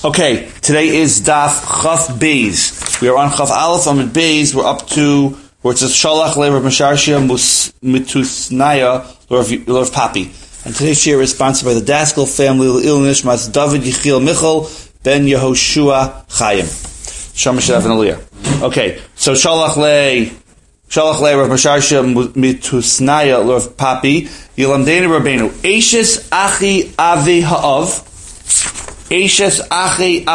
Okay, today is Daf Chaf Beis. We are on Chaf Aleph Amid Beis. We're up to where it says Shalach Le Rav Masharshia Mitusnaya Lord Papi. And today's share is sponsored by the Daskal family, Il Nishmas David Yechiel Michal Ben Yehoshua Chaim. Shamash Shav and Aliyah. Okay, so Shalach Le Rav Masharshia Mitusnaya Lord Papi Yilamdeni Rabbeinu Eishes Achi Avi Ha'av. Eishes Achi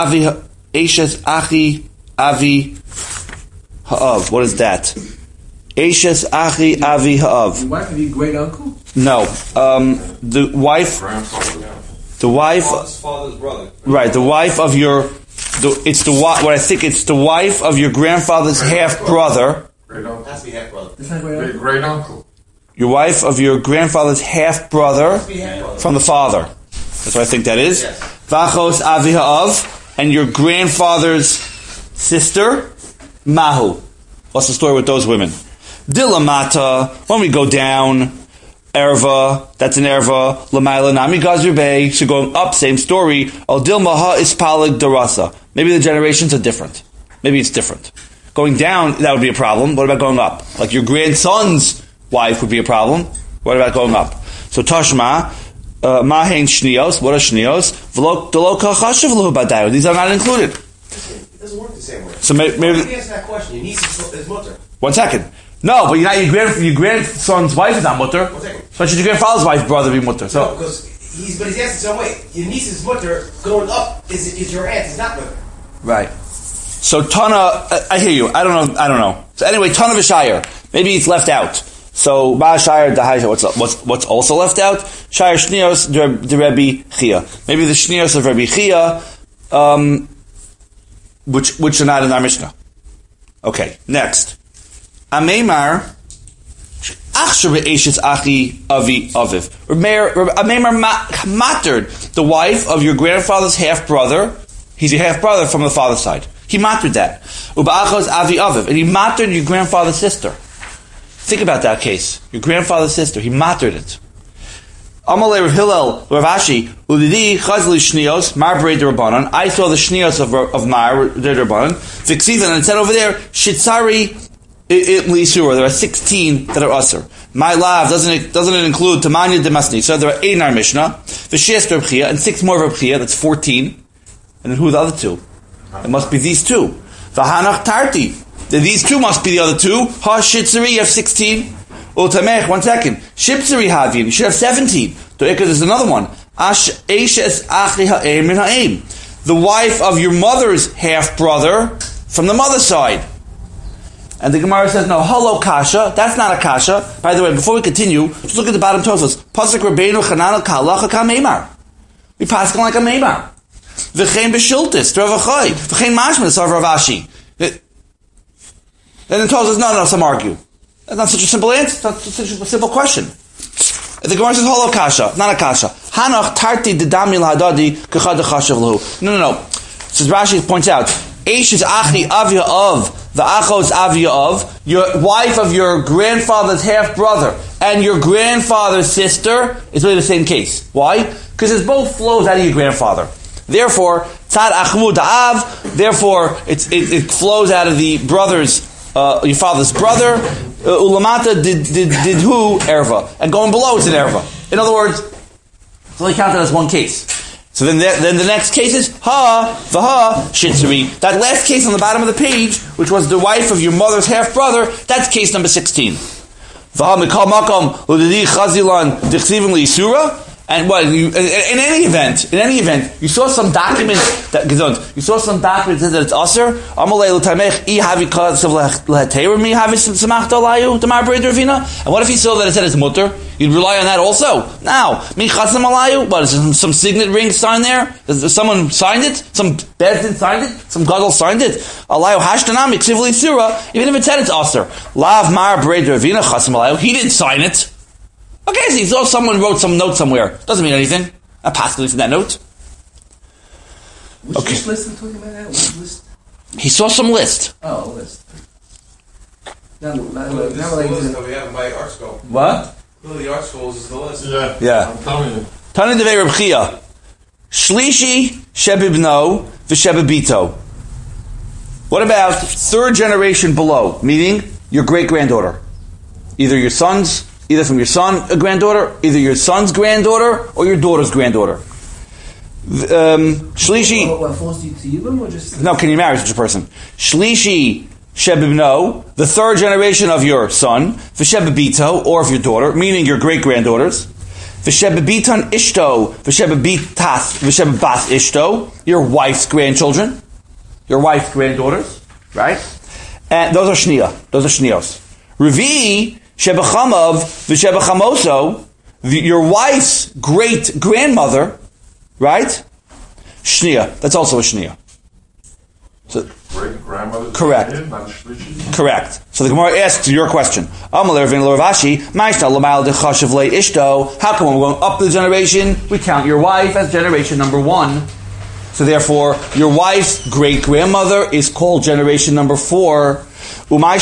Avi Ha'av. What is that? Eishes Achi Avi Ha'av. The wife of your great uncle? No. The wife. The wife. Father's brother. Right. The wife of your. It's the wife of your grandfather's half brother. Great uncle. Has to be half brother. It's not great uncle. Great uncle. Your wife of your grandfather's half brother from the father. That's what I think that is. Yes. Vachos Avi Ha'av, and your grandfather's sister, Mahu. What's the story with those women? Dilamata, when we go down, Erva, that's an Erva, Lamaila Nami Gazir Bey, so going up, same story, Al Dilmaha Ispalig Darasa. Maybe the generations are different. Maybe it's different. Going down, that would be a problem. What about going up? Like your grandson's wife would be a problem. What about going up? So Tashma, Mahain Shnios, what are Shnios? These are not included. It doesn't work the same way. So maybe answer that question. Your niece is mutter. 1 second. No, but you're not your grandson's wife is not mutter. 1 second. So should your grandfather's wife brother be mutter? So No, because he's asking some way. Your niece's mutter going up is your aunt. Is not mutter. right. So Tana, I hear you. I don't know. So anyway, Tana V'Shire. Maybe it's left out. So Ma'ashire Dahaisha. What's also left out? Shire Shnios the Rebbe Chia. Maybe the Shnios of Rebbe Chia, which are not in our Mishnah. Okay, next. Ameimar Achsher Be'eshes Achi Avi Aviv. Ameimar mattered the wife of your grandfather's half brother. He's your half brother from the father's side. He mattered that. Uba'achos Avi Aviv, and he mattered your grandfather's sister. Think about that case. Your grandfather's sister. He mattered it. Amalei Rav Hillel Rav Ashi Udidi Chazli Shnios Mar Brei D'Rabbanan. I saw the Shnios of Mar Brei D'Rabbanan. V'ksivan, and it said over there Shitzari L'Isura. There are 16 that are usher. My love doesn't it include Tamanya Demasni? So there are 8 in our Mishnah. V'shes Reb Chia and 6 more Reb Chia. That's 14. And then who are the other 2? It must be these 2. V'hanach Tarti. These 2 must be the other 2. Ha Shitzari, you have 16. Ultamech, 1 second. Shipsari Havin, you should have 17. There's another one. Eshes Achi Ha'em Min Ha'em. The wife of your mother's half brother from the mother's side. And the Gemara says, no, hello kasha. That's not a kasha. By the way, before we continue, just look at the bottom Tosfos. Pasuk Rabbeinu Chananel Kalacha Kameimar. We pass like a Meimar. V'chein b'shultis, Rav Achai. V'chein mashma, Rav Ashi. Then the Torah says, no, some argue. That's not such a simple answer. That's not such a simple question. The Gemara says, holo kasha, not a kasha. Hanach tarti dedamil hadadi kachad chashav lahu. No. So Rashi points out, Eish is achi avia of, the achos avia of, your wife of your grandfather's half brother and your grandfather's sister is really the same case. Why? Because it both flows out of your grandfather. Therefore, tzad achmu da'av, therefore it flows out of the brother's your father's brother, ulamata did who erva, and going below it's an erva. In other words, it's only counted as one case. So then the next case is vaha shitzuri. That last case on the bottom of the page, which was the wife of your mother's half brother, that's case number 16. Vaha mikal makom udidi chazilan dichsivim liisura. And what? In any event, you saw some document that says that it's aser. Amalei l'tamech I havi kasav lehateir mi havi samachta alayu demar brei d'Ravina. And what if he saw that it said it's mutter? You'd rely on that also. Now, mi chasam alayu. What is there some signet ring signed there? Someone signed it? Some bezdin signed it? Some gadol signed it? Alayu hashtanam iksiv li'sura. Even if it said it's aser, lav mar brei d'Ravina chasam alayu. He didn't sign it. Okay, so he saw someone wrote some note somewhere. Doesn't mean anything. Not possibly from that note. Which list are we talking about now? Which list? He saw some list. Oh, list. Now This is the list that we have by art school. What? The art schools is the list. Yeah. I'm telling you. Tani Devei Reb Chia. Shlishi Shebibno v'sheba bito. What about third generation below, meaning your great-granddaughter? Either from your son, a granddaughter, either your son's granddaughter, or your daughter's granddaughter. Shlishi. What falls to you, or just... No, can you marry such a person? Shlishi shebibno, the third generation of your son, v'shebibito, or of your daughter, meaning your great-granddaughters. V'shebibitan ishto, v'shebibat ishto, your wife's grandchildren, your wife's granddaughters, right? And those are shnia. Those are shnios. Revi shebachamav v'shebachamoso, your wife's great-grandmother, right? Shnia. That's also a shnia. So, great-grandmother? Correct. Correct. So the Gemara asks your question. How come when we're going up the generation, we count your wife as generation number 1? So therefore, your wife's great-grandmother is called generation number 4. When we're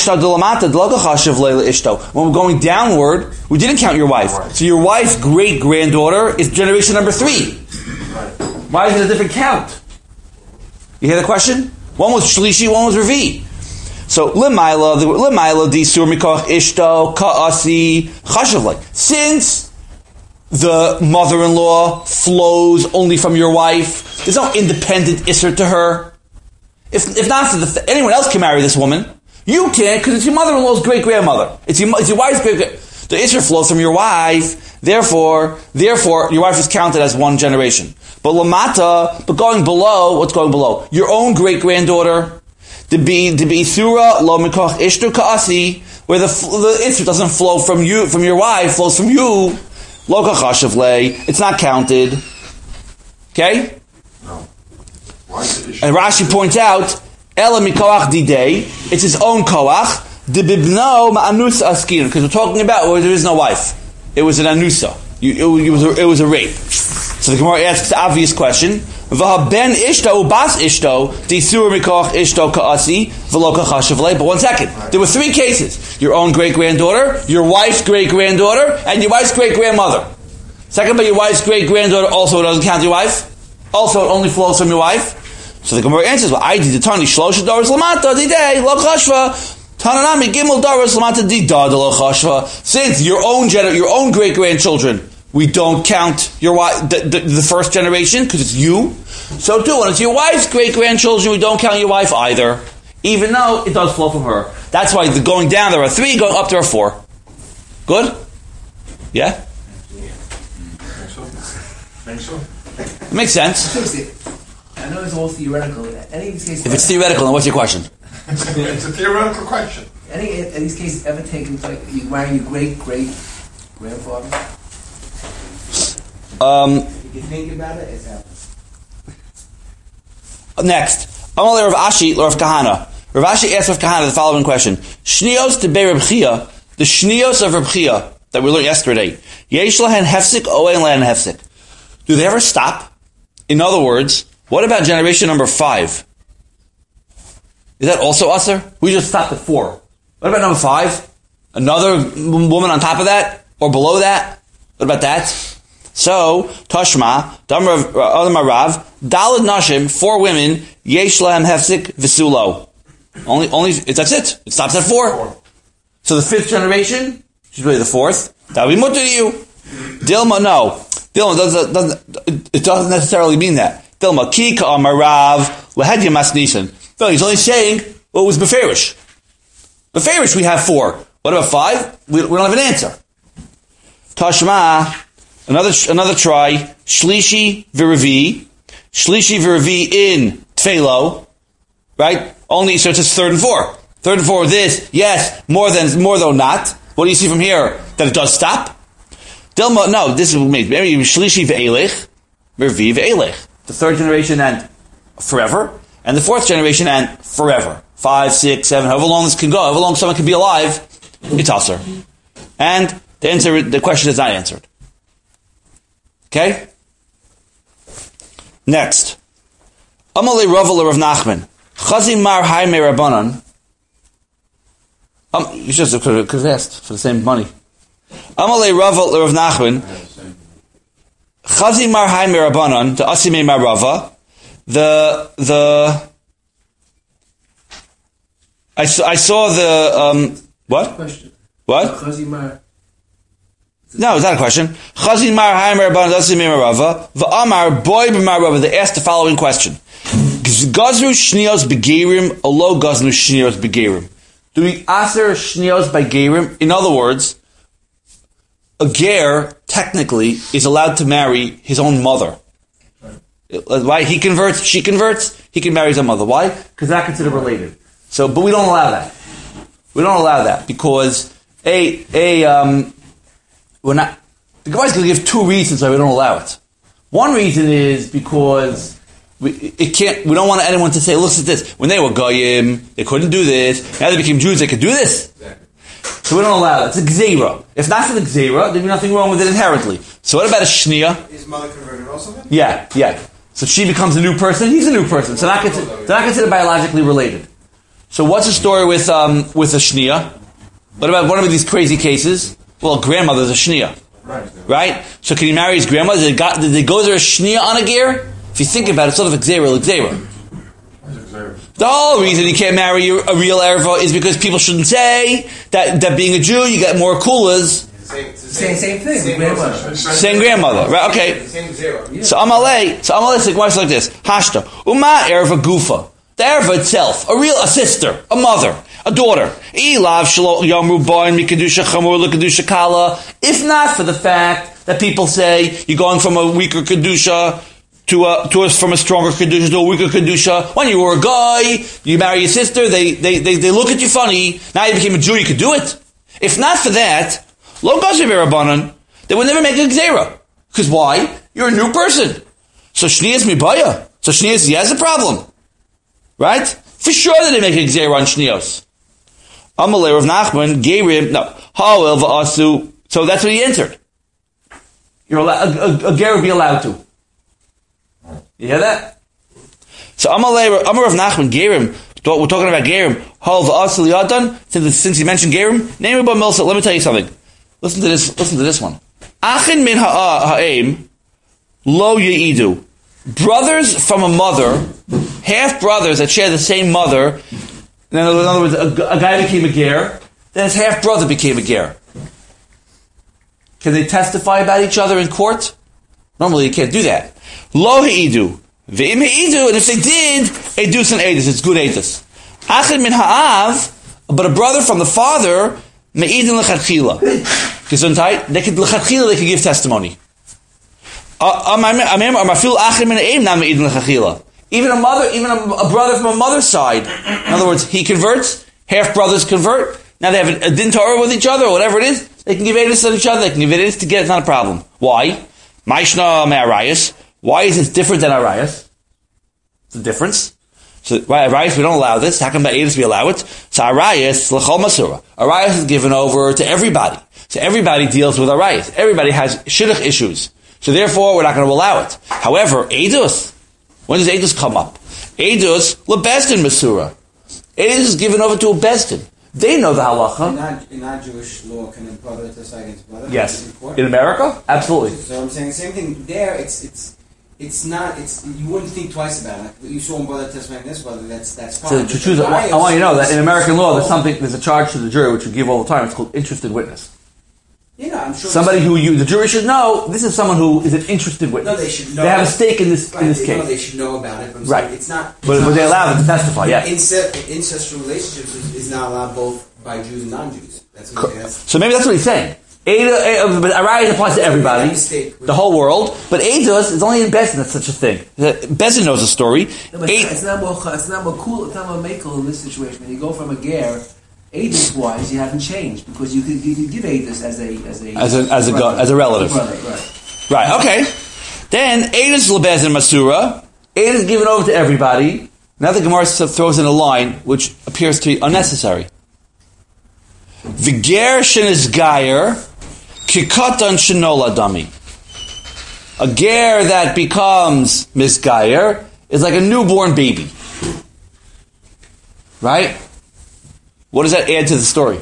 going downward, we didn't count your wife. So your wife's great-granddaughter is generation number 3. Why is it a different count? You hear the question? One was Shlishi, one was Revi. So, L'mayla disur mikoch ishto ka'asi chashavlei. Since the mother-in-law flows only from your wife, there's no independent isser to her. If not, anyone else can marry this woman. You can't, because it's your mother-in-law's great-grandmother. It's your wife's great-grandmother. The isser flows from your wife. Therefore, your wife is counted as one generation. But going below, what's going below? Your own great-granddaughter, to be thura lo mikoch ishtu ka'asi, where the isser doesn't flow from your wife, flows from you, lo kachashavlei, it's not counted. Okay? No. And Rashi points out, ela mikoach didei, it's his own koach, debibno ma'anus askin, because we're talking about where there is no wife. It was an anusa. It was a rape. So the Gemara asks the obvious question: V'haben ishto ubas ishto disur mikoch ishto kaasi v'lo kachashavlei. But 1 second, there were 3 cases: your own great-granddaughter, your wife's great-granddaughter, and your wife's great-grandmother. Second, but your wife's great-granddaughter also doesn't count your wife. Also, it only flows from your wife. So the Gemara answers: Well, I did the tani shlosha doros lamata didei lo chashva. Tananami gimel doros lamata dida lo chashva. Since your own great-grandchildren, we don't count your wife, the first generation, because it's you. So too, when it's your wife's great-grandchildren, we don't count your wife either, even though it does flow from her. That's why going down there are 3, going up there are 4. Good? Yeah? Think so? It makes sense. I know it's all theoretical. Any of these cases, If it's theoretical, then what's your question? It's a theoretical question. any of these cases ever taken, like you marry your great-grandfather? If you think about it, it's happened. Next. Amalei Rav Ashi, Rav Kahana. Rav Ashi asked Rav Kahana the following question. Shnios to Bei Reb Chia, the Shnios of Reb Chia that we learned yesterday, Yesh lahen hefsik, o ein lahen hefsik. Do they ever stop? In other words, what about generation number 5? Is that also usher? We just stopped at 4. What about number 5? Another woman on top of that? Or below that? What about that? So, Tashma, Damar Rav, Dalad Nashim, 4 women, Yesh lahem hefsik v'sulo. Only, that's it. It stops at 4. So the 5th generation, she's really the 4th. That would be mutter to you. Dilma, no. Dilma doesn't necessarily mean that. Dilma, ki ka'amar Rav, lahedya mas nisan. No, he's only saying, well, it was beferish. Beferish we have 4. What about 5? We don't have an answer. Tashma, another try. Shlishi v'revi. Shlishi v'revi in tfelo. Right? Only, so it's just 3rd and 4. 3rd and 4 this, yes, more though not. What do you see from here? That it does stop? Dilma, no, this is maybe Shlishi v'elech, Revi v'elech. The 3rd generation and forever, and the 4th generation and forever. 5, 6, 7, however long this can go, however long someone can be alive, it's usher. And the question is not answered. Okay? Next. Amalei Rav Rav Nachman. Chazim mar haime Rabbanan. You should have asked for the same money. Amalei Rav Nachman. Chazim mar haime Rabbanan. To Asime mar Rava. I saw the what? Question. What? Chazimar. No, it's not a question. Chazin Mar Haimer Ban Dasimir Rava V'Amar Boy B'Mar Rava. They asked the following question: Gazru Shnios Begerim Olo Gazru Shnios Begerim. Do we aser Shnios by Gerim? In other words, a ger technically is allowed to marry his own mother. Why? He converts, she converts, he can marry his own mother. Why? Because they're not considered related. So, but we don't allow that. We don't allow that because we're not. The Gemara is going to give two reasons why we don't allow it. One reason is because we don't want anyone to say, look at this. When they were goyim, they couldn't do this. Now they became Jews, they could do this. Exactly. So we don't allow it. It's a gzeira. If not for the gzeira, there'd be nothing wrong with it inherently. So what about a shnia? His mother converted also then? Yeah. So she becomes a new person, he's a new person. So they're not considered biologically related. So what's the story with a shnia? What about one of these crazy cases? Well, grandmother's a shnia. Right? So can he marry his grandmother? Did they go there a shnia on a ger? If you think about it, it's sort of a gzeira. The whole reason he can't marry a real erva is because people shouldn't say that being a Jew, you get more kulas. Same thing. Same grandmother, right? Okay. Same zero. Yeah. So Amalei says like this: Hashta Uma erva gufa. The erva itself, a sister, a mother, a daughter. If not for the fact that people say you're going from a weaker kedusha from a stronger kedusha to a weaker kedusha. When you were a guy, you marry your sister. They look at you funny. Now you became a Jew. You could do it. If not for that, lo gazer berabanan, they would never make a gzeira. Because why? You're a new person. So shnias mibaya. So shnias, he has a problem. Right? For sure that they make a gzeira on shnios. Amalei Rav Nachman, Gerim, no. Ha'el v'asu. So that's what he entered. You're allowed, a ger would be allowed to. You hear that? So Amar Rav Nachman, Gerim, we're talking about Gerim. Ha'el v'asu liyadan. Since he mentioned Gerim, name about Milsa. Let me tell you something. Listen to this one. Achin min ha'aim lo ye'idu. Brothers from a mother, half brothers that share the same mother. In other words, a guy became a ger, then his half brother became a ger. Can they testify about each other in court? Normally you can't do that. Lo he'idu. Ve'im he'idu, and if they did, edus and edus, it's good edus. Achin min ha'av, but a brother from the father, me'idin l'chadchila. Gesundheit, they could give testimony. Even a brother from a mother's side. In other words, he converts, half brothers convert. Now they have a din Torah with each other, or whatever it is. They can give edus on each other. They can give edus together. It's not a problem. Why? Maishna me'arayas. Why is this different than arayas? It's a difference. So arayas we don't allow this. How come by edus we allow it? So arayas l'chol masura. Arayas is given over to everybody. So everybody deals with arayas. Everybody has shidduch issues. So therefore, we're not going to allow it. However, edus. When does edus come up? Edus lebesdin masura. Edus is given over to a besdin. They know the halacha. In our Jewish law, can a brother testify against brother? Yes. In America, absolutely. So I'm saying the same thing there. It's not. You wouldn't think twice about it. Like, you saw one brother testify against brother. That's fine. So to choose, I want you to know that in American law, there's a charge to the jury which we give all the time. It's called interested witness. Yeah, I'm sure. Somebody the jury should know. This is someone who is an interested witness. No, they should know. They have a stake in this case. They should know about it. But right. It's not. But they allow them to testify. Yeah. Incestual relationships is not allowed both by Jews and non-Jews. So maybe that's what he's saying. But Arayas applies to everybody, the whole world. But Eidos is only in Bezin that's such a thing. Bezin knows the story. No, it's not more cool. It's not more makel in this situation. When you go from a ger, Eidos wise, you haven't changed because you could give Eidos as a relative. Right. Okay. Then Eidos lebezin masura. Eidos is given over to everybody. Now the Gemara throws in a line which appears to be unnecessary. V'ger shenis gayer kikatan shenola dami. A ger that becomes misgayer is like a newborn baby. Right? What does that add to the story?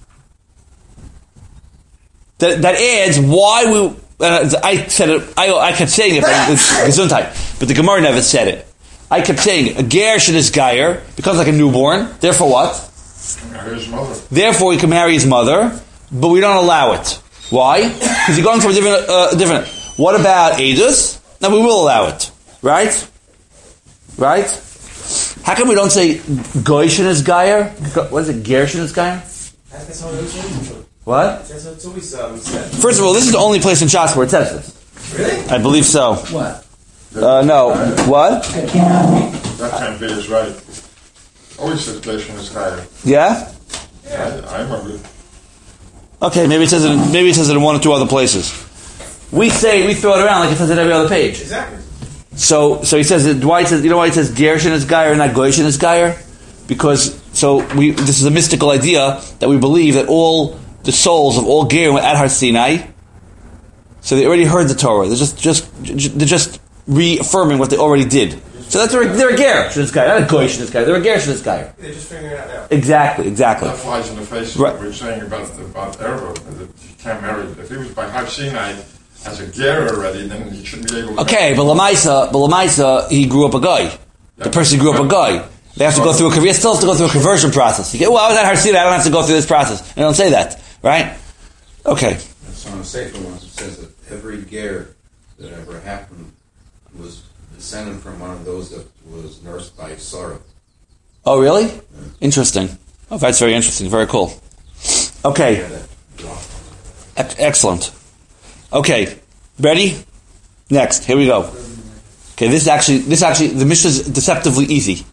That adds why we. I said it. I kept saying it, but it's Gesundheit. But the Gemara never said it. I kept saying, a ger is gayer, becomes like a newborn, therefore what? Marry his mother. Therefore he can marry his mother, but we don't allow it. Why? Because you're going for a different. What about Edus? Now we will allow it. Right? Right? How come we don't say Goishin is gayer? What is it? Gershin is gayer? That's how it's always. What? That's how it's always said. First of all, this is the only place in Shas where it says this. Really? I believe so. What? No. What? That can't be his right. Always says Gleishon is higher. Yeah? I remember. Okay, maybe it says it in one or two other places. We throw it around like it says it every other page. Exactly. So he says why it says, you know why it says Gershin is gayer and not Goishin is gayer? Because this is a mystical idea that we believe that all the souls of all Gerim were at Har Sinai. So they already heard the Torah. They're just reaffirming what they already did. So that's they're a ger shidduch guy, not a goy shidduch guy. They're a ger shidduch guy. They're just figuring it out now. Exactly. That flies in the face of Right. what we're saying about Errol, that he can't marry. If he was by Har Sinai as a ger already, then he shouldn't be able to. Okay, but Lamaisa, he grew up a guy. The person grew up a guy. They have to go through he still has to go through a conversion process. I was at Har Sinai, I don't have to go through this process. They don't say that, right? Okay. So on the Sefer ones, it says that every ger that ever happened was descended from one of those that was nursed by Sarah. Oh, really? Interesting. Oh, that's very interesting. Very cool. Okay. Excellent. Okay. Ready? Next. Here we go. Okay, this actually, the Mishnah is deceptively easy.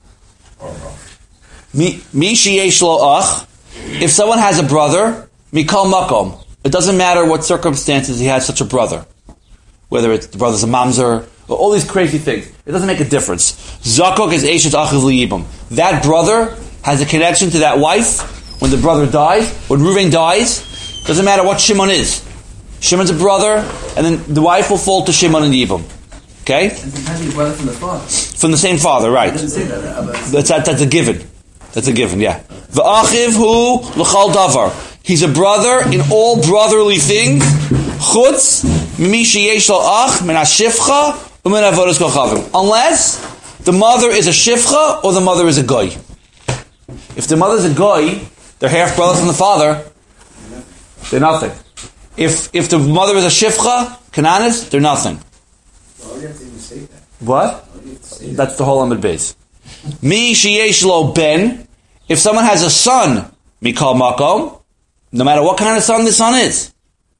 Mi sheyesh lo ach. If someone has a brother, mikol makom. It doesn't matter what circumstances he has such a brother. Whether the brother's a mamzer, or all these crazy things. It doesn't make a difference. Zakok is eshet achiv liyibam. That brother has a connection to that wife. When the brother dies, when Reuven dies, doesn't matter what Shimon is. Shimon's a brother, and then the wife will fall to Shimon and Yibam. Okay? And it has to be a brother from the father. From the same father, right. I didn't say that. That's a given. That's a given, yeah. V'achiv hu l'chal davar. He's a brother in all brotherly things. Chutz mimi sheyesh lo ach min hashifcha u'min avodas kochavim. Unless the mother is a shifcha or the mother is a goy. If the mother's a goy, they're half brothers from the father. They're nothing. If the mother is a shifcha, Cananis, they're nothing. Well, you have to even say that. What? That's the whole Amud Beis. Mi sheyesh lo ben. If someone has a son, mikol makom. No matter what kind of son the son is.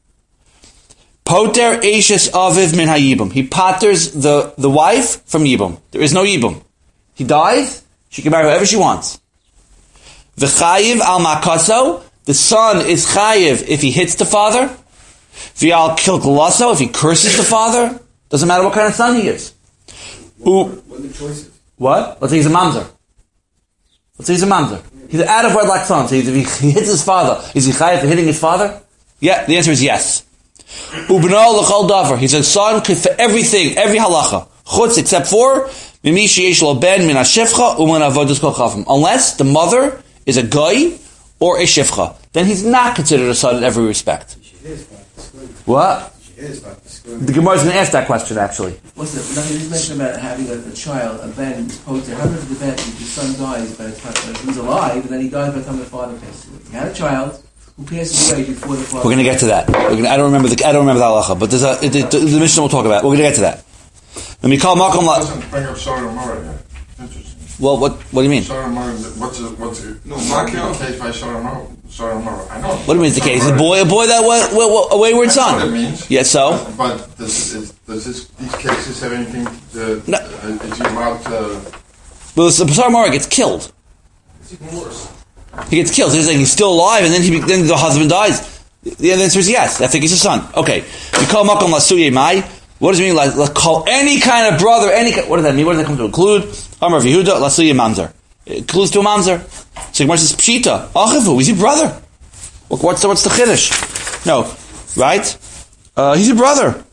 Poter eshes aviv min hayibum. He potters the wife from yibum. There is no yibum. He dies, she can marry whoever she wants. V'chayiv al makaso. The son is chayiv if he hits the father. V'al kilkulaso if he curses the father. Doesn't matter what kind of son he is. What are the choices? What? Let's say he's a mamzer. He's an out of wedlock son. So if he hits his father, is he chayav for hitting his father? Yeah, the answer is yes. Ubno l'chol davar. He's a son for everything, every halacha. Chutz except for mimi sheyesh lo ben min hashifcha u'min avodas kochavim. Unless the mother is a goy or a shifcha, then he's not considered a son in every respect. What? The Gemara is going to ask that question actually. What's the? Nothing is mentioned about having a child, a ben, poter. How does the ben? If the son dies by the time he's alive, and then he dies by the time the father passes away. He had a child who passes away before the father. We're going to get to that. I don't remember the halacha, but there's the Mishnah will talk about it. We're going to get to that. Let me call Malcolm. Doesn't bring up Sarah Mara yet. Interesting. Well, what do you mean? Sarah Mara, what's the case by Sarah Mara? I know. What do you mean is the case? A boy that a wayward That's son. what it means. Yeah, so? But does these cases have anything to... No. Is he allowed to... Well, the Sarah Mara gets killed. It's even worse. He gets killed. He's like he's still alive, and then then the husband dies. The answer is yes. I think he's a son. Okay. We call makom lasuye mai. What does it mean? Like call any kind of brother. What does that mean? What does that come to include? Amar v'Yehuda lasuye mamzer. It includes to a mamzer. So Gemara says pshita. Achivu. He's your brother. What's the chiddush? No, right? He's your brother.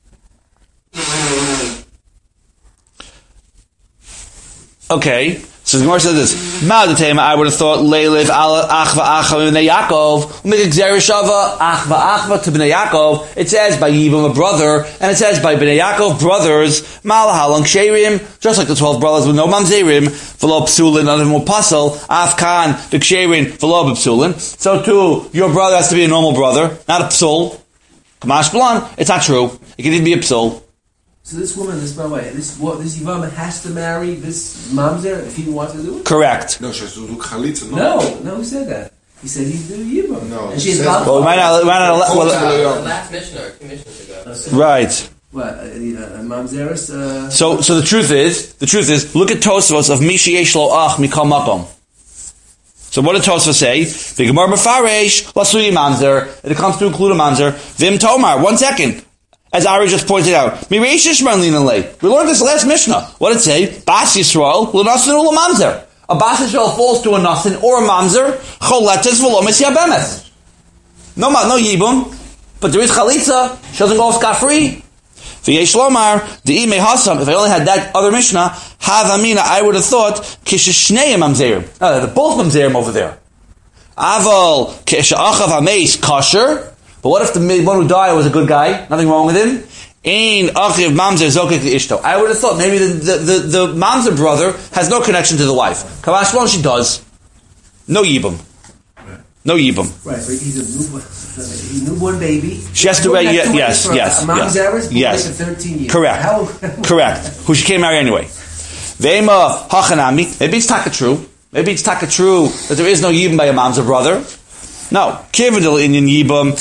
Okay. So the Gemara says this. Ma'adatema, I would have thought, Leilev ala achva achva b'nei Yaakov, make a gzereshava achva achva to b'nei Yaakov. It says by Yibam a brother, and it says by b'nei Yaakov brothers, malahalang sherim, just like the 12 brothers with no mamzerim, v'lo psulin, none of them will puzzle, afkan, b'ksherin, v'lo b'psulin. So too, your brother has to be a normal brother, not a psul. Kamash blan, it's not true. It can even be a psul. So this woman, this Yivama has to marry this mamzer if he wants to do it? Correct. No, she has to do chalitza. No, who said that? He said he's the Yibam. No, and she's well, we might not the last Mishnah, or 2 Mishnahs ago. Right. What, mamzeris? So the truth is, look at Tosfos of Mishi Yesh Lo Ach Mikal Makom. So what did Tosfos say? The Gemara Mefaresh Lasui Mamzer. It comes to include a mamzer. Vim Tomar. 1 second. As Ari just pointed out, we learned this last Mishnah. What did it say? Bas Yisrael l'nasin u'lamamzer. A Bas Yisrael falls to a nasin or a mamzer. Choletes v'lomis yabemes. No yibum, but there is chalitza. She doesn't go scot free. V'yesh lomar de'imei hasam. If I only had that other Mishnah, havamina, I would have thought kisheshnei mamzerim. They're both mamzerim over there. Aval kisha'achav hameis kosher. But what if the one who died was a good guy? Nothing wrong with him? Ein achiv mamzer zokek ishto. I would have thought maybe the mamzer brother has no connection to the wife. Kamash well, she does. No yibum. No yibum. Right, so he's a newborn baby. She has to wait. Yes. Mamzeris, yes. 13 years. Correct. Who she can't marry anyway. Ve'ema hachanami. Maybe it's taka true. That there is no yibum by a mamzer brother. No, kivadil inyan yibam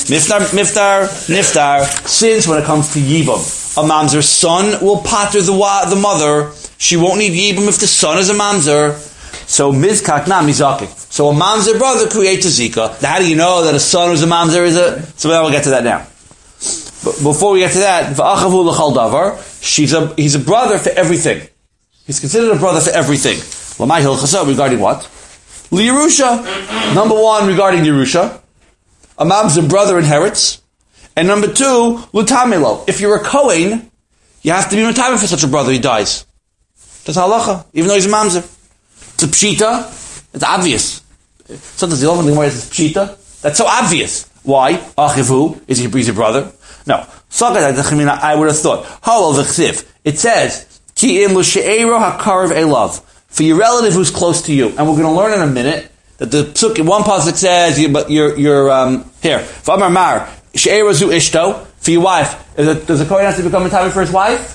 niftar. Since when it comes to yibam, a mamzer's son will pater the mother. She won't need yibam if the son is a mamzer. So mizkak na mizakik. So a mamzer brother creates a zika. Now, how do you know that a son who's a mamzer is a? So then we'll get to that now. But before we get to that, v'achavu l'chal davar. He's a brother for everything. He's considered a brother for everything. Lamai hilchasa regarding what? L'Yerusha. Number 1, regarding Yerusha, a mamzer brother inherits. And number 2, l'tamelo. If you're a Kohen, you have to be metameh for such a brother, he dies. That's halacha, even though he's a mamzer. It's a pshita. It's obvious. Sometimes the only thing where it's pshita. That's so obvious. Why? Achivu, he's a brother? No. I would have thought. It says, Ki im l'she'ero ha'karav elav. For your relative who's close to you. And we're going to learn in a minute that the psuk in one pasuk says, you're here. V'amar mar, she'era zu ishto, for your wife. Does a Kohen have to become a tamei for his wife?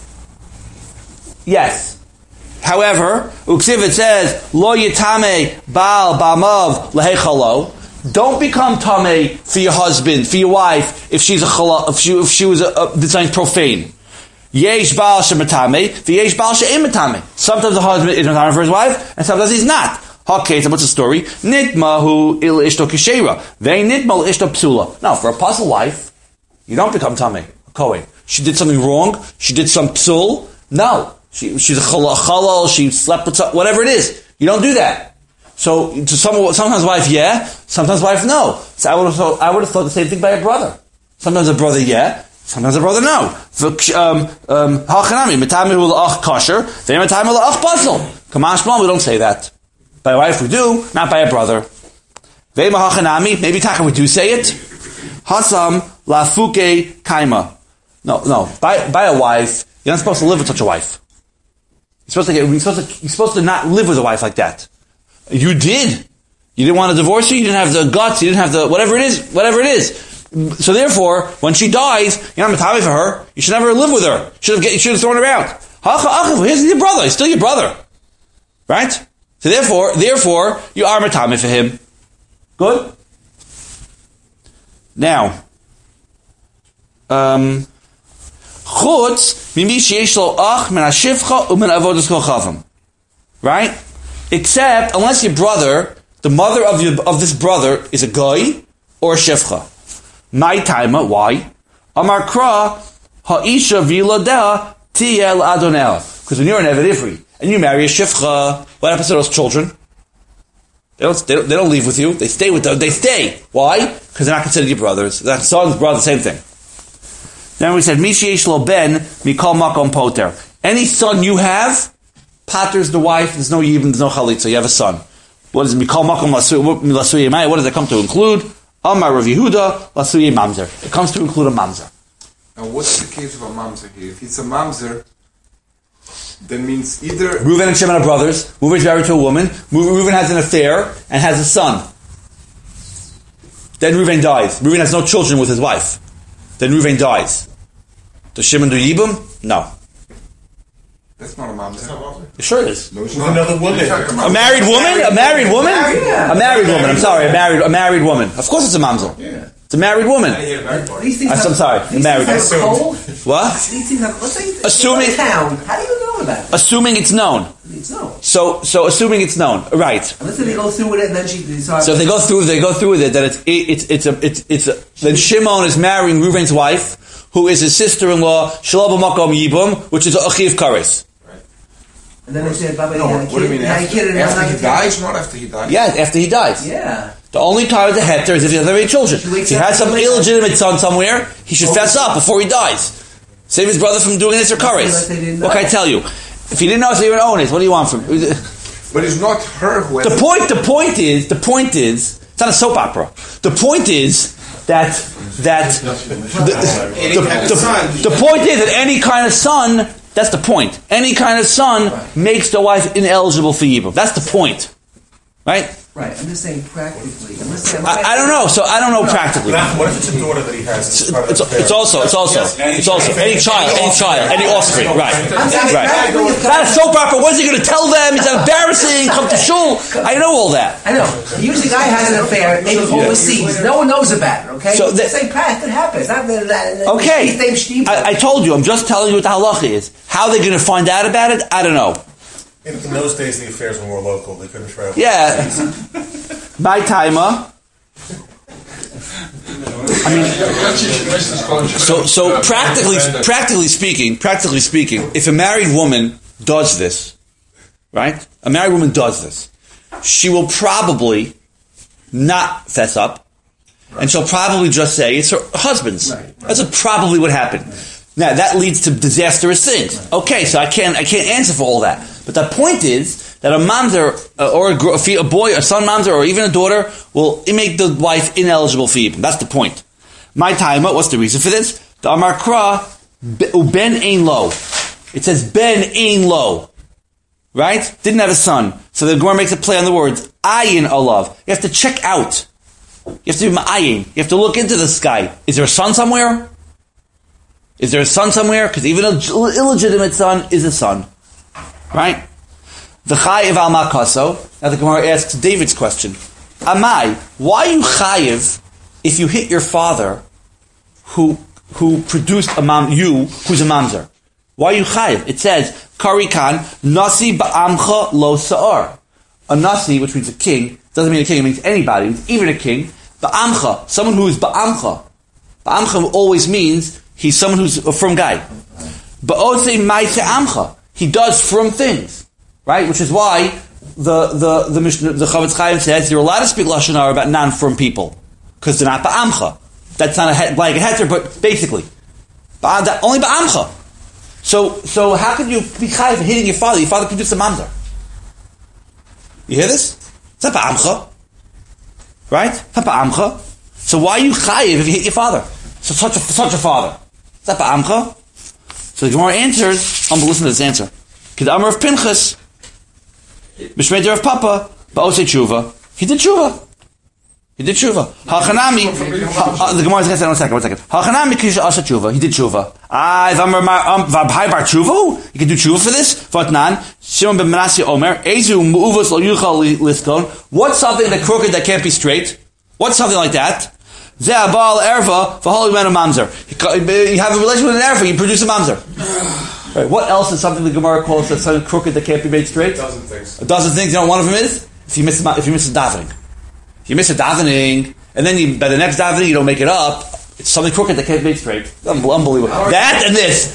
Yes. However, uksiv it says, lo yitame baal ba'amav lehechalo. Don't become tamei for your husband, for your wife, if she's a chala, if she was designed profane. Yesh baal shematame, v'yesh baal she'ematame. Sometimes the husband is matame for his wife, and sometimes he's not. Okay, so what's the story? Nitmahu il ishto kishera. Ve'in nitma ishto psula. Now, for a puzzle wife, you don't become tamei, a Kohen. She did something wrong, she did some psul. No. She's a chalal, she slept with whatever it is. You don't do that. So, sometimes wife, yeah, sometimes wife, no. So I would have thought the same thing by a brother. Sometimes a brother, yeah. Sometimes a brother, no. Hachanami, metamihu la'ach kosher, ve'metamihu la'ach puzzle. Kamash b'lam, we don't say that. By a wife we do, not by a brother. Ve'ma hachanami, maybe taka we do say it. Hasam lafuke kaima. No. By a wife, you're not supposed to live with such a wife. You're supposed to not live with a wife like that. You did. You didn't want to divorce her, you didn't have the guts, you didn't have the, whatever it is. So therefore, when she dies, you're not metameh for her. You should never live with her. You should have thrown her out. Here's your brother. He's still your brother, right? So therefore, you are metameh for him. Good. Now, chutz mimi sheyesh lo ach min hashivcha umin avodas kochavam. Right? Except unless your brother, the mother of this brother, is a goy or a shivcha. My timer, why? Amar kra ha'isha v'yiladeh tiyel adonel. Because when you're an Eved Ivri and you marry a shivcha, what happens to those children? They don't leave with you. They stay with them. They stay. Why? Because they're not considered your brothers. That son's brother, same thing. Then we said, Misheyesh lo ben mikol makom poter. Any son you have, Pater's the wife, there's no yibum, there's no chalitza, you have a son. What does it mean? What does it come to include? Amar Rav Yehuda, lasuye mamzer. It comes to include a mamzer. Now, what's the case of a mamzer here? If it's a mamzer, that means either... Reuven and Shimon are brothers. Reuven is married to a woman. Reuven has an affair and has a son. Then Reuven dies. Reuven has no children with his wife. Then Reuven dies. Does Shimon do yibum? No. That's not a mamzer. It sure is. No, it's With not. another woman. A married woman? A married woman? Yeah. A married woman. I'm sorry. A married woman. Of course it's a mamzer. Yeah. It's a married woman. These things I'm sorry. A married woman. cold. What? These things have, let's say it's Assuming- a town. How do you know about it? Assuming it's known. It's no. So assuming it's known. Right. Unless they go through with it and then she decides. So if they go through with it, then it's then Shimon is marrying Reuven's wife, who is his sister-in-law, Shalom Makom Yibum, which is Achiv Kares. And then they say, Baba, No, you had a what do you kid, mean? you had a kid and After he another dies? Not after he dies. Yeah, after he dies. kid. Yeah. The only time the heter is if he doesn't have any children. If he has some illegitimate son somewhere, he should fess up before he dies. Save his brother from doing this or Kares. Like they didn't What can I know. tell you? If he didn't know, so he would own it. What do you want from him? But it's not her who has The point is, it's not a soap opera. The point is that the point is that any kind of son, that's the point. Any kind of son makes the wife ineligible for yibum. That's the point. Right? Right. I'm just saying practically. I don't know. So I don't know practically. What if it's a daughter that he has? It's also any child, any offspring, right? Right. Not a soap opera. What is he going to tell them? It's embarrassing. Come to shul. I know all that. I know. Usually, the guy has an affair, maybe overseas. No one knows about it. Okay. So So same path that happens. Not that. Okay, I told you. I'm just telling you what the halacha is. How they're going to find out about it, I don't know. In those days, the affairs were more local. They couldn't travel. Yeah, my timer. I mean, so practically speaking, if a married woman does this, right? A married woman does this. She will probably not fess up, and she'll probably just say it's her husband's. That's probably what happened. Now that leads to disastrous things. Okay, so I can't answer for all that. But the point is that a mamzer or a boy, a son mamzer, or even a daughter will make the wife ineligible for yibum. That's the point. My time. What's the reason for this? The Amar Kra ben ein lo. It says ben ein lo. Right? Didn't have a son. So the Gemara makes a play on the words ayin alav. You have to check out. You have to be ma'ayin. You have to look into the sky. Is there a son somewhere? Is there a son somewhere? Because even an illegitimate son is a son. Right? The chayiv al makaso. Now the Gemara asks David's question. Amai, why are you chayiv if you hit your father who produced who's a mamzer? Why are you chayiv? It says, Karikan, nasi ba'amcha lo sa'ar. A nasi, which means a king, doesn't mean a king, it means anybody, it means even a king. Ba'amcha, someone who is ba'amcha. Ba'amcha always means he's someone who's a firm guy. Ba'otze ma'ite amcha. He does firm things. Right? Which is why the Chavetz Chaim says you're allowed to speak Lashon Hara about non-firm people. Because they're not ba'amcha. That's not like a heter, but basically. Only ba'amcha. So how could you be chayiv for hitting your father? Your father produced a mamzer. You hear this? It's not ba'amcha. Right? It's not ba'amcha. So why are you chayiv if you hit your father? So such a father. It's not ba'amcha. So the Gemara answers, listen to this answer. Kid Amar of Pinchas, B'shmei of Papa, Ba'osei Tshuva. He did Tshuva. Hachanami, the Gemara is going to say, one second. Hachanami Kisha Asa Tshuva. He did Tshuva. V'abhai bar Tshuva? You can do Tshuva for this? Vatnan, Shimon ben Menashe Omer, Ezu Mu'uvos lo yuchal liskon. What's something that crooked that can't be straight? What's something like that? Zeh abal erva v'hol yimenu mamzer. You have a relationship with an erva, you produce a mamzer. Right. What else is something the Gemara calls that's something crooked that can't be made straight? A dozen things. A dozen things. You know what one of them is? If you miss a davening. If you miss a davening, and then by the next davening you don't make it up, it's something crooked that can't be made straight. Unbelievable. That and this.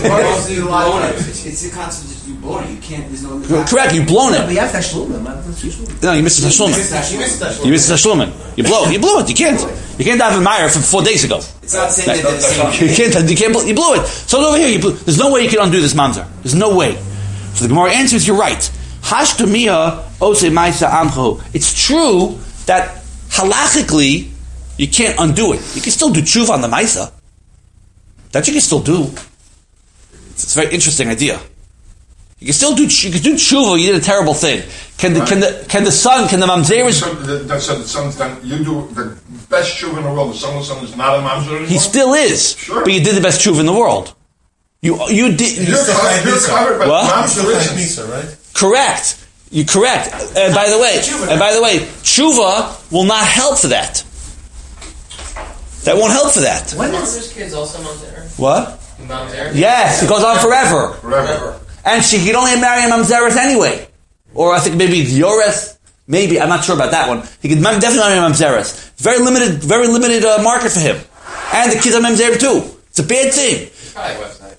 It's the concept that you blown it. You can't. There's no. Correct. You've blown But it. you have tashlumin. No, you missed the tashlumin. You missed the tashlumin. You blew it. You can't daven Meyer from 4 days ago. It's not saying that there's You blew it. So over here, there's no way you can undo this mamzer. There's no way. So the Gemara answers, you're right. Hashtamia ose maisa amcho. It's true that halachically you can't undo it. You can still do tshuva on the maisa. That you can still do. It's a very interesting idea. You can still do tshuva. You did a terrible thing. Can the mamzeris? That's the son. You do the best tshuva in the world. The son is not a mamzer anymore. He still is, sure. But you did the best tshuva in the world. You did. You're covered by mamzer, right? Correct. You're correct. And by the way, tshuva will not help for that. That won't help for that. When Mamzer's kids also mamzer? What? Mamzer? Yes, it goes on forever. Forever. And she could only marry a mamzeres anyway. Or I think maybe Yores. Maybe, I'm not sure about that one. He could definitely marry a mamzeres. Very limited market for him. And the kids are mamzer too. It's a bad thing. Probably a website.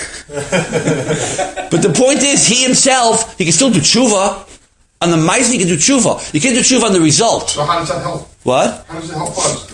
But the point is, he himself, he can still do tshuva. On the mice, he can do tshuva. You can't do tshuva on the result. So how does that help? What? How does it help us?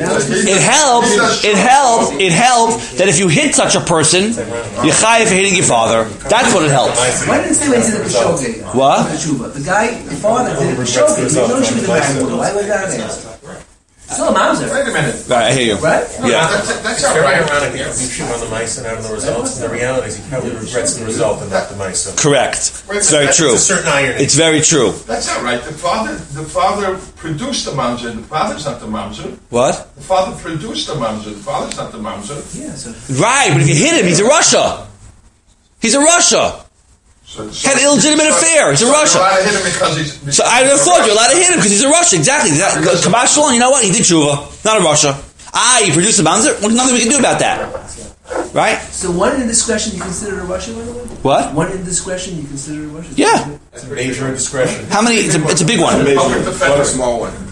It helps that if you hit such a person, you're chayav for hitting your father. That's what it helps. Why didn't they did it for Shogi? What? The guy, the father did it for Shogi. He knows she was a married woman. Why would that answer? Still a mamzer. Wait a minute. Right, I hear you. Right? Yeah. That's Very all right. ironic that you shoot on the mice and out of the results, and the reality is he probably regrets the result and not the mice. So Correct. It's very true. It's a certain irony. It's very true. That's not right. The father produced the mamzer. The father's not the mamzer. What? The father produced the mamzer. The father's not the mamzer. Yeah, so. Right, but if you hit him, he's a Russia. He's a Russia. Had an illegitimate affair. He's a Russia. You're allowed to hit him because he's. So I thought you're allowed to hit him because he's a Russia. Exactly. Kabash Shalom, you know what? He did tshuva. Not a Russia. He produced a mamzer. Well, nothing we can do about that. Right? So one indiscretion you consider a Russia, by the way? What? One indiscretion you consider a Russia? Yeah. That's major indiscretion. How many? It's a big one. Public defender. Not a small one.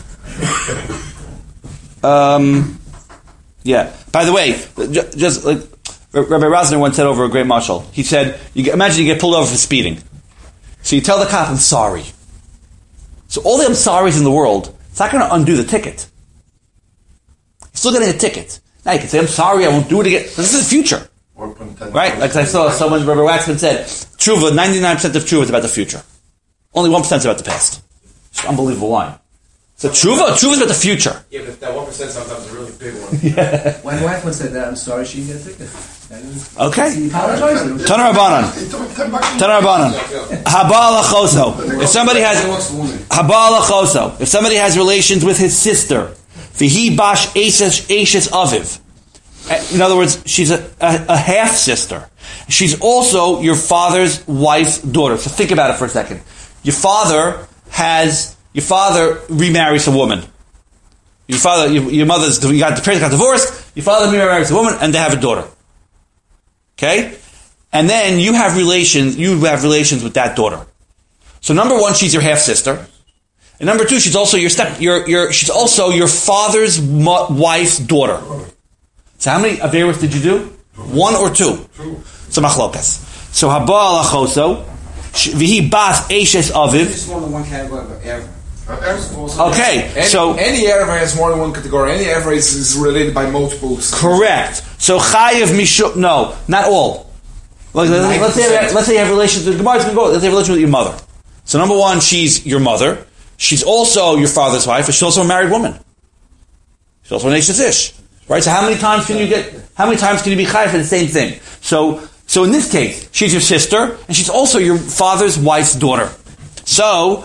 Yeah. By the way, just like Rabbi Rosner once said over a great mashal, he said, imagine you get pulled over for speeding. So you tell the cop, I'm sorry. So all the I'm sorries in the world, it's not going to undo the ticket. You're still getting a ticket. Now you can say, I'm sorry, I won't do it again. This is the future. Right? Like I saw someone, Rabbi Waxman said, Tshuva, 99% of Tshuva is about the future. Only 1% is about the past. It's an unbelievable line. So Tshuva is about the future. Yeah, but that 1% sometimes is a really big one. Yeah. My wife once said that, I'm sorry she didn't get a ticket. Okay. He apologized. Tana Rabbanan. Habal Achoso. If somebody has Habal Achoso, if somebody has relations with his sister, Vihi Bash Ashes Aviv. In other words, she's a half sister. She's also your father's wife's daughter. So think about it for a second. Your father remarries a woman. Your parents got divorced. Your father remarries a woman, and they have a daughter. Okay, and then you have relations with that daughter. So number one, she's your half sister, and number two, she's also she's also your father's wife's daughter. So how many averos did you do? 1 or 2? So machlokas. So haba alachoso v'hi bas eshes aviv. Just more than one category of ever. Okay, so any error has more than one category. Any error is related by multiples. Correct. So chayiv mishu. No, not all. Let's say you have relations with Gemara's going to go. Let's say you have relations with your mother. So number one, she's your mother. She's also your father's wife, and she's also a married woman. She's also an Eishes Ish. Right? So how many times can you be chayiv for the same thing? So in this case, she's your sister, and she's also your father's wife's daughter. So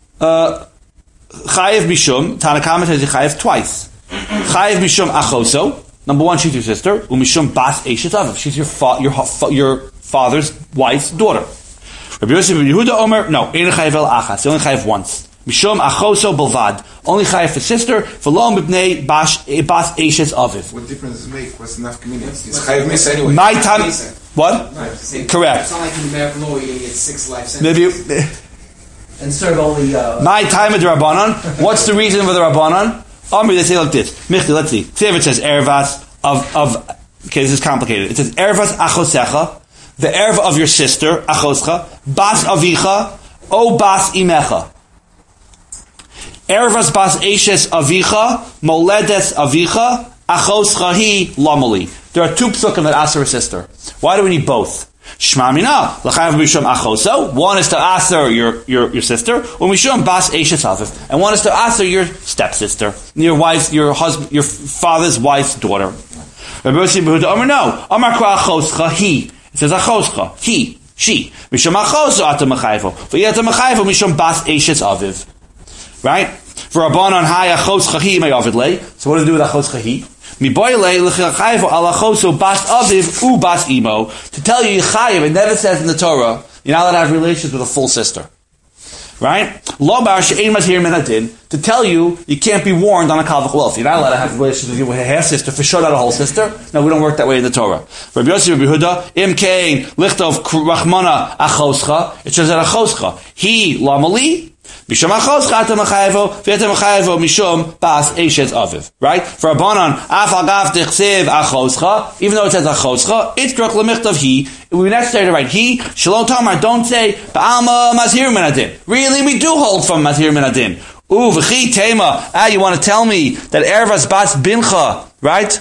chayiv mishum, Tanakama says you chayiv twice. Chayiv mishum achoso. Number one, she's your sister. Umishum bas eshes aviv. She's your father's wife's daughter. Rabbi Yosef ben Yehuda Omer, no, ein chayiv el achas. You only chayiv once. Mishum achoso belvad. Only chayiv for sister. V'lo mibnei bas eshes aviv. What difference does it make? What's enough communities? It's chayiv mis anyway. My time. What? Correct. It's not like in American law you get 6 life sentences. Maybe. And serve only. My time of the Rabbanon. What's the reason for the Rabbanon? Omri, they say like this. Michti, let's see. It says ervas of. Okay, this is complicated. It says ervas achosecha, the erva of your sister achoscha, bas avicha, o bas imecha. Ervas bas eshes avicha, moledes avicha, achoscha hi lamali. There are 2 psukim that ask her sister. Why do we need both? Shma mina, l'chayav mishum achoso. One is to aser your sister, or mishum bas eshes aviv, and one is to aser your stepsister, your wife's, your husband, your father's wife's daughter. Rabbi Yossi Behuda Amar no, Amar kra achoscha he. It says achoscha he, she. Mishum achoso ata mechayvo, v'yata mechayvo mishum bas eshes aviv. Right? For Rabbanon haya achoscha he may avid lay. So what does it do with achoscha he? To tell you Chayiv, it never says in the Torah, you're not allowed to have relations with a full sister. Right? To tell you, you can't be warned on a Kal V'Chol. You're not allowed to have relations with a half sister, for sure not a whole sister. No, we don't work that way in the Torah. Rabbi Yossi Rabbi Yehuda, Im Kain, Lichtov Rachmana Achoscha, it says that Achoscha. He, Lamali, Mishum achoscha ata mechayvo, v'yata mechayvo mishum bas eshes aviv. Right? For Rabbanon, af agav tichsev achoscha, even though it says achoscha, it's druk lemichtav he. We necessary to write he. Shalom tamar, don't say ba'alma mazhir min adin. Really, we do hold from mazhir min adin. V'chi tema. You want to tell me that ervas bas bincha, right?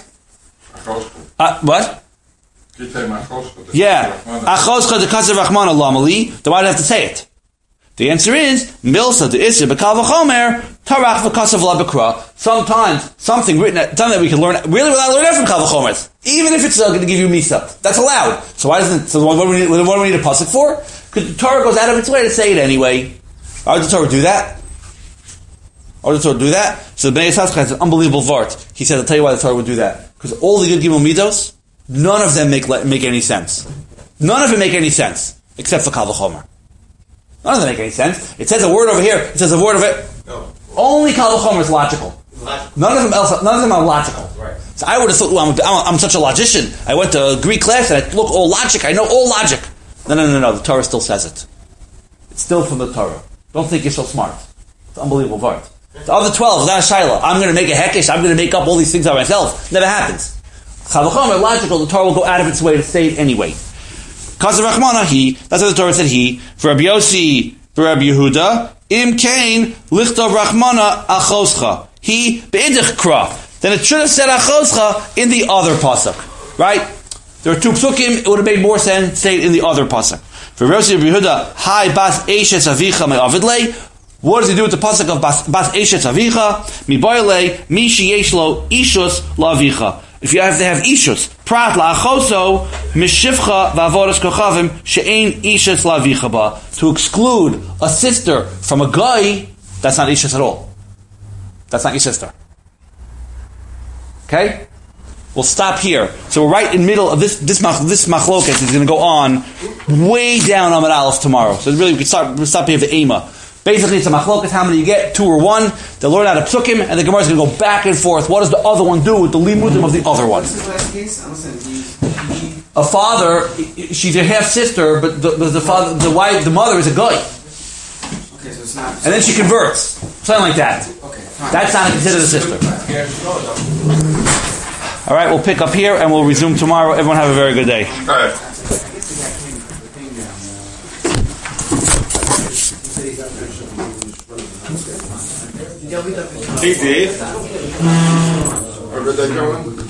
What? Yeah. Achoscha de kasev rachman alamali. Then why do I have to say it? The answer is milsa de isir b'kal v'chomer tarach v'kasav labekra. Sometimes something that we can learn really without learning from kal v'chomer, even if it's going to give you misa, that's allowed. So why doesn't? So what do we need a pasuk for? Because the Torah goes out of its way to say it anyway. Why would the Torah do that? So the Bnei Yisachar has an unbelievable vart. He said, "I'll tell you why the Torah would do that. Because all the good gimel midos, none of them make any sense. None of them make any sense except for kal v'chomer." None of them make any sense. It says a word over here. It says a word over it. No. Only Kal V'chomer is logical. None of them are logical. Right. So I would have thought, I'm such a logician. I went to a Greek class and I look all logic. I know all logic. No. The Torah still says it. It's still from the Torah. Don't think you're so smart. It's an unbelievable word. The other 12 is not a shaila. I'm going to make a hekesh. I'm going to make up all these things by myself. Never happens. Kal V'chomer, logical. The Torah will go out of its way to say it anyway. Kasev Rachmana he, that's what the Torah said he. For Rabbi Yossi, for Rabbi Yehuda, Im Kain, Lichtov Rachmana Achoscha. He, Be'idich Kra. Then it should have said Achoscha in the other pasuk. Right? There are two psukim, it would have made more sense to say it in the other pasuk. For Rabbi Yossi, Rabbi Yehuda, Hai Bas Eshes Avicha Me Avidlei. What does he do with the pasuk of Bas Eshes Avicha? Mi Boile, Mi Sheyeshlo Ishus La Avicha. If you have to have ishus, prat la'achoso mishivcha v'avodas kochavim she'ein ishus la'avicha ba. To exclude a sister from a guy, that's not ishus at all. That's not your sister. Okay? We'll stop here. So we're right in the middle of this machlokas is going to go on way down Amud Aleph tomorrow. So really we can stop here with the Ema. Basically, it's a machlokas. How many you get? 2 or 1. They'll learn how to psukim, and the Gemara is going to go back and forth. What does the other one do with the limudim of the other one? What's the last case? A father, she's a half sister, but the father, the mother is a guy. Okay, so it's not. And then she converts, something like that. Okay, fine. That's not considered a sister. All right, we'll pick up here and we'll resume tomorrow. Everyone have a very good day. All right. Hey Dave, are good day going?